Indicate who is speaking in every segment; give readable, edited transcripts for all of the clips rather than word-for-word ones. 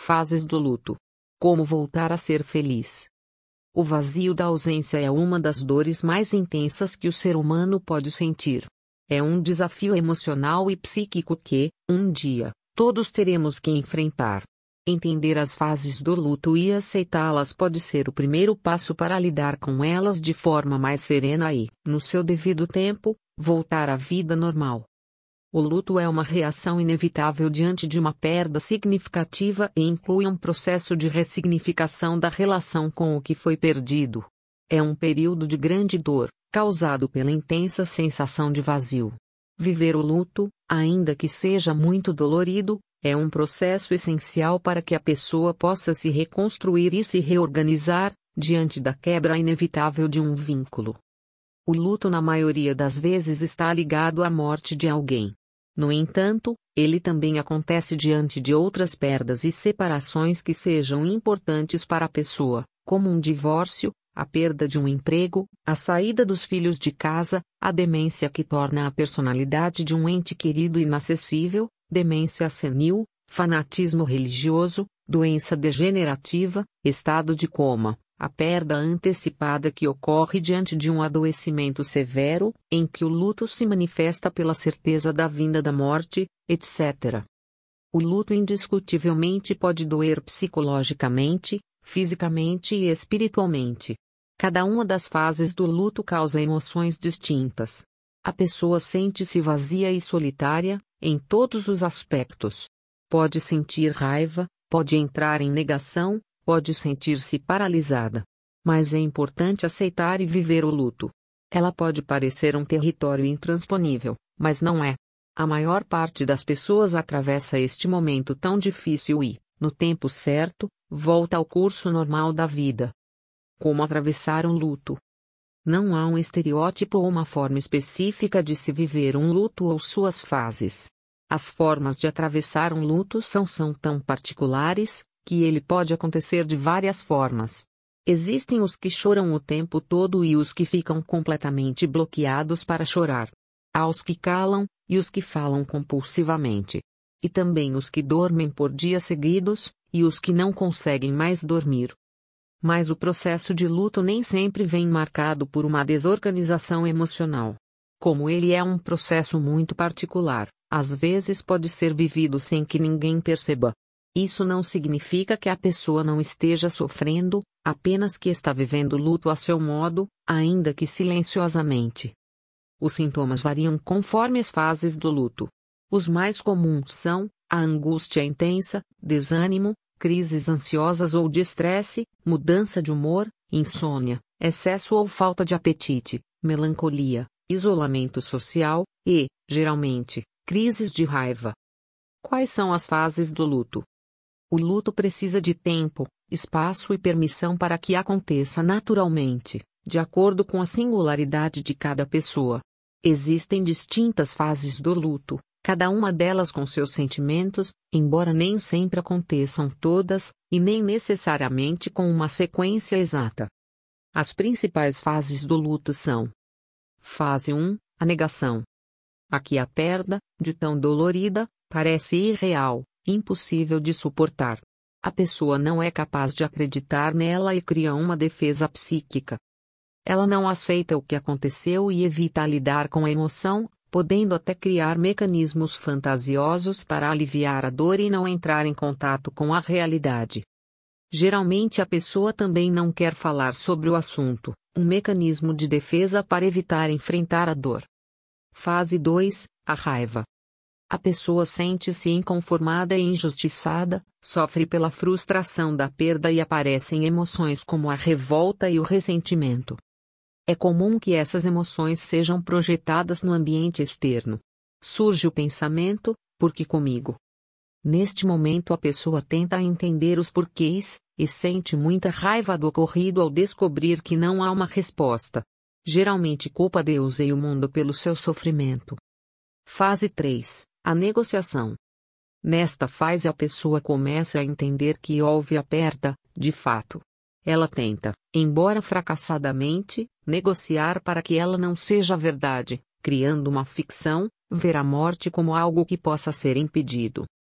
Speaker 1: Fases do luto. Como voltar a ser feliz. O vazio da ausência é uma das dores mais intensas que o ser humano pode sentir. É um desafio emocional e psíquico que, um dia, todos teremos que enfrentar. Entender as fases do luto e aceitá-las pode ser o primeiro passo para lidar com elas de forma mais serena e, no seu devido tempo, voltar à vida normal. O luto é uma reação inevitável diante de uma perda significativa e inclui um processo de ressignificação da relação com o que foi perdido. É um período de grande dor, causado pela intensa sensação de vazio. Viver o luto, ainda que seja muito dolorido, é um processo essencial para que a pessoa possa se reconstruir e se reorganizar, diante da quebra inevitável de um vínculo. O luto na maioria das vezes está ligado à morte de alguém. No entanto, ele também acontece diante de outras perdas e separações que sejam importantes para a pessoa, como um divórcio, a perda de um emprego, a saída dos filhos de casa, a demência que torna a personalidade de um ente querido inacessível, demência senil, fanatismo religioso, doença degenerativa, estado de coma, a perda antecipada que ocorre diante de um adoecimento severo, em que o luto se manifesta pela certeza da vinda da morte, etc. O luto indiscutivelmente pode doer psicologicamente, fisicamente e espiritualmente. Cada uma das fases do luto causa emoções distintas. A pessoa sente-se vazia e solitária, em todos os aspectos. Pode sentir raiva, pode entrar em negação, pode sentir-se paralisada. Mas é importante aceitar e viver o luto. Ela pode parecer um território intransponível, mas não é. A maior parte das pessoas atravessa este momento tão difícil e, no tempo certo, volta ao curso normal da vida. Como atravessar um luto? Não há um estereótipo ou uma forma específica de se viver um luto ou suas fases. As formas de atravessar um luto são tão particulares, que ele pode acontecer de várias formas. Existem os que choram o tempo todo e os que ficam completamente bloqueados para chorar. Há os que calam, e os que falam compulsivamente. E também os que dormem por dias seguidos, e os que não conseguem mais dormir. Mas o processo de luto nem sempre vem marcado por uma desorganização emocional. Como ele é um processo muito particular, às vezes pode ser vivido sem que ninguém perceba. Isso não significa que a pessoa não esteja sofrendo, apenas que está vivendo luto a seu modo, ainda que silenciosamente. Os sintomas variam conforme as fases do luto. Os mais comuns são a angústia intensa, desânimo, crises ansiosas ou de estresse, mudança de humor, insônia, excesso ou falta de apetite, melancolia, isolamento social e, geralmente, crises de raiva. Quais são as fases do luto? O luto precisa de tempo, espaço e permissão para que aconteça naturalmente, de acordo com a singularidade de cada pessoa. Existem distintas fases do luto, cada uma delas com seus sentimentos, embora nem sempre aconteçam todas, e nem necessariamente com uma sequência exata. As principais fases do luto são: Fase 1, a negação. Aqui a perda, de tão dolorida, parece irreal, impossível de suportar. A pessoa não é capaz de acreditar nela e cria uma defesa psíquica. Ela não aceita o que aconteceu e evita lidar com a emoção, podendo até criar mecanismos fantasiosos para aliviar a dor e não entrar em contato com a realidade. Geralmente a pessoa também não quer falar sobre o assunto, um mecanismo de defesa para evitar enfrentar a dor. Fase 2, a raiva. A pessoa sente-se inconformada e injustiçada, sofre pela frustração da perda e aparecem emoções como a revolta e o ressentimento. É comum que essas emoções sejam projetadas no ambiente externo. Surge o pensamento, por que comigo? Neste momento a pessoa tenta entender os porquês, e sente muita raiva do ocorrido ao descobrir que não há uma resposta. Geralmente culpa Deus e o mundo pelo seu sofrimento. Fase 3, a negociação. Nesta fase a pessoa começa a entender que houve a perda, de fato. Ela tenta, embora fracassadamente, negociar para que ela não seja verdade, criando uma ficção, ver a morte como algo que possa ser impedido.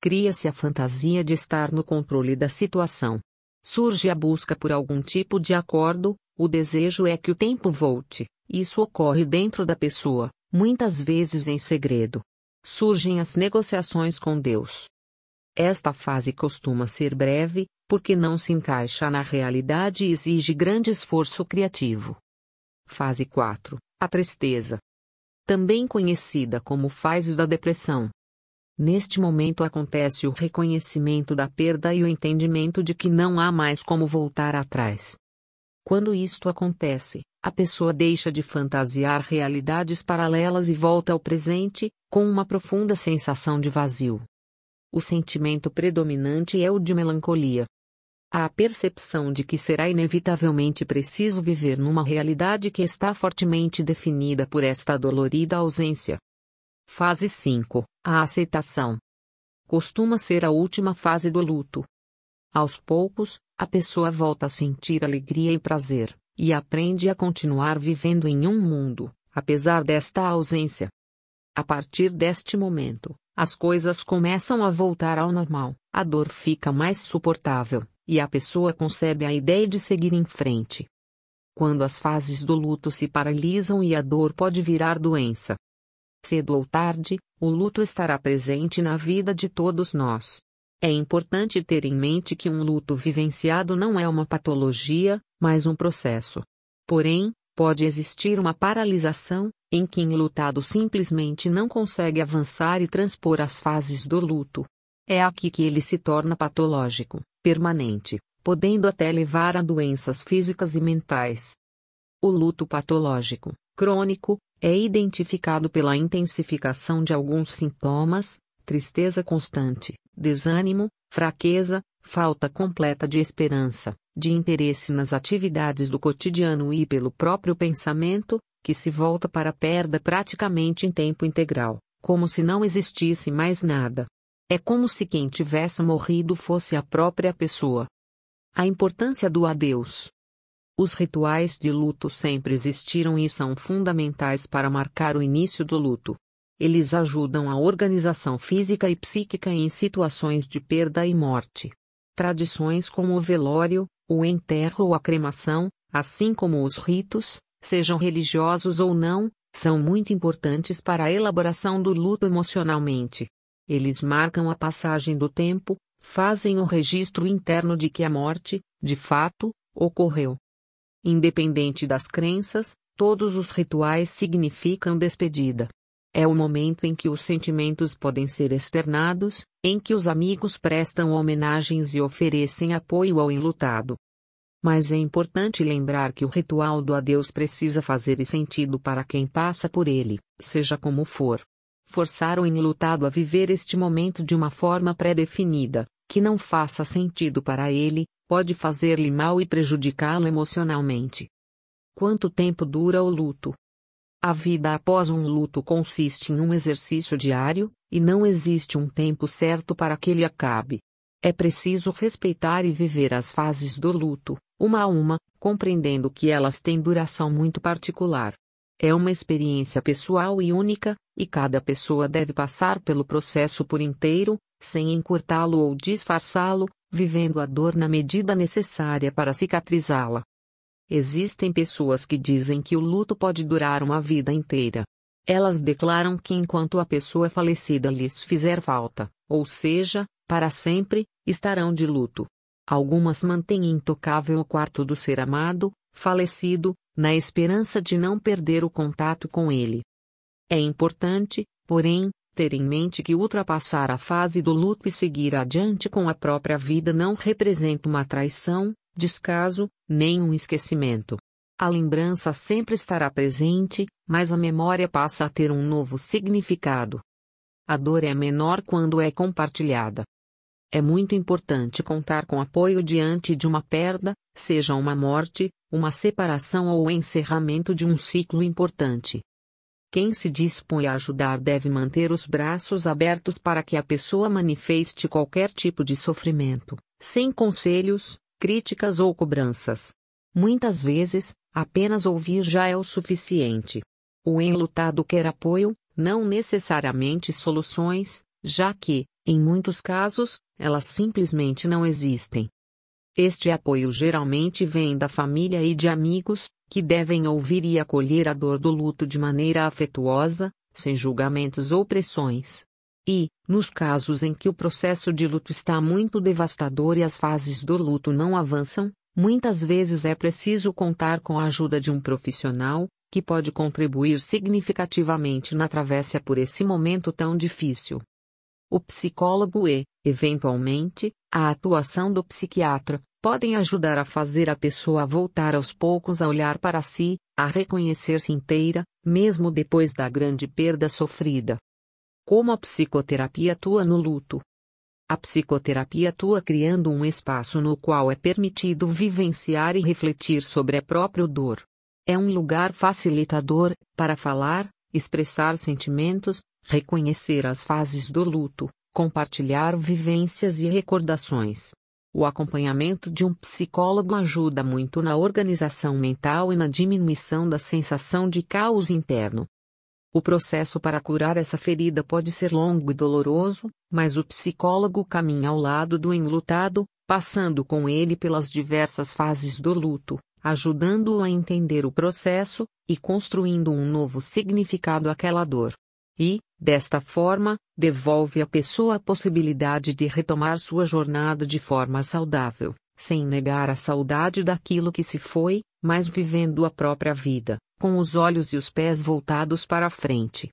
Speaker 1: Cria-se a fantasia de estar no controle da situação. Surge a busca por algum tipo de acordo, o desejo é que o tempo volte. Isso ocorre dentro da pessoa, muitas vezes em segredo. Surgem as negociações com Deus. Esta fase costuma ser breve, porque não se encaixa na realidade e exige grande esforço criativo. Fase 4. A tristeza. Também conhecida como fase da depressão. Neste momento acontece o reconhecimento da perda e o entendimento de que não há mais como voltar atrás. Quando isto acontece, a pessoa deixa de fantasiar realidades paralelas e volta ao presente, com uma profunda sensação de vazio. O sentimento predominante é o de melancolia. Há a percepção de que será inevitavelmente preciso viver numa realidade que está fortemente definida por esta dolorida ausência. Fase 5. A aceitação. Costuma ser a última fase do luto. Aos poucos, a pessoa volta a sentir alegria e prazer, e aprende a continuar vivendo em um mundo, apesar desta ausência. A partir deste momento, as coisas começam a voltar ao normal, a dor fica mais suportável, e a pessoa concebe a ideia de seguir em frente. Quando as fases do luto se paralisam e a dor pode virar doença. Cedo ou tarde, o luto estará presente na vida de todos nós. É importante ter em mente que um luto vivenciado não é uma patologia, mas um processo. Porém, pode existir uma paralisação, em que o enlutado simplesmente não consegue avançar e transpor as fases do luto. É aqui que ele se torna patológico, permanente, podendo até levar a doenças físicas e mentais. O luto patológico, crônico, é identificado pela intensificação de alguns sintomas: tristeza constante, desânimo, fraqueza, falta completa de esperança, de interesse nas atividades do cotidiano e pelo próprio pensamento, que se volta para a perda praticamente em tempo integral, como se não existisse mais nada. É como se quem tivesse morrido fosse a própria pessoa. A importância do adeus. Os rituais de luto sempre existiram e são fundamentais para marcar o início do luto. Eles ajudam a organização física e psíquica em situações de perda e morte. Tradições como o velório, o enterro ou a cremação, assim como os ritos, sejam religiosos ou não, são muito importantes para a elaboração do luto emocionalmente. Eles marcam a passagem do tempo, fazem o registro interno de que a morte, de fato, ocorreu. Independente das crenças, todos os rituais significam despedida. É o momento em que os sentimentos podem ser externados, em que os amigos prestam homenagens e oferecem apoio ao enlutado. Mas é importante lembrar que o ritual do adeus precisa fazer sentido para quem passa por ele, seja como for. Forçar o enlutado a viver este momento de uma forma pré-definida, que não faça sentido para ele, pode fazer-lhe mal e prejudicá-lo emocionalmente. Quanto tempo dura o luto? A vida após um luto consiste em um exercício diário, e não existe um tempo certo para que ele acabe. É preciso respeitar e viver as fases do luto, uma a uma, compreendendo que elas têm duração muito particular. É uma experiência pessoal e única, e cada pessoa deve passar pelo processo por inteiro, sem encurtá-lo ou disfarçá-lo, vivendo a dor na medida necessária para cicatrizá-la. Existem pessoas que dizem que o luto pode durar uma vida inteira. Elas declaram que enquanto a pessoa falecida lhes fizer falta, ou seja, para sempre, estarão de luto. Algumas mantêm intocável o quarto do ser amado, falecido, na esperança de não perder o contato com ele. É importante, porém, ter em mente que ultrapassar a fase do luto e seguir adiante com a própria vida não representa uma traição, descaso, nem um esquecimento. A lembrança sempre estará presente, mas a memória passa a ter um novo significado. A dor é menor quando é compartilhada. É muito importante contar com apoio diante de uma perda, seja uma morte, uma separação ou o encerramento de um ciclo importante. Quem se dispõe a ajudar deve manter os braços abertos para que a pessoa manifeste qualquer tipo de sofrimento, sem conselhos, críticas ou cobranças. Muitas vezes, apenas ouvir já é o suficiente. O enlutado quer apoio, não necessariamente soluções, já que, Em muitos casos, elas simplesmente não existem. Este apoio geralmente vem da família e de amigos, que devem ouvir e acolher a dor do luto de maneira afetuosa, sem julgamentos ou pressões. E, nos casos em que o processo de luto está muito devastador e as fases do luto não avançam, muitas vezes é preciso contar com a ajuda de um profissional, que pode contribuir significativamente na travessia por esse momento tão difícil. O psicólogo e, eventualmente, a atuação do psiquiatra podem ajudar a fazer a pessoa voltar aos poucos a olhar para si, a reconhecer-se inteira, mesmo depois da grande perda sofrida. Como a psicoterapia atua no luto? A psicoterapia atua criando um espaço no qual é permitido vivenciar e refletir sobre a própria dor. É um lugar facilitador para falar, expressar sentimentos, reconhecer as fases do luto, compartilhar vivências e recordações. O acompanhamento de um psicólogo ajuda muito na organização mental e na diminuição da sensação de caos interno. O processo para curar essa ferida pode ser longo e doloroso, mas o psicólogo caminha ao lado do enlutado, passando com ele pelas diversas fases do luto, ajudando-o a entender o processo e construindo um novo significado àquela dor. E, desta forma, devolve à pessoa a possibilidade de retomar sua jornada de forma saudável, sem negar a saudade daquilo que se foi, mas vivendo a própria vida, com os olhos e os pés voltados para a frente.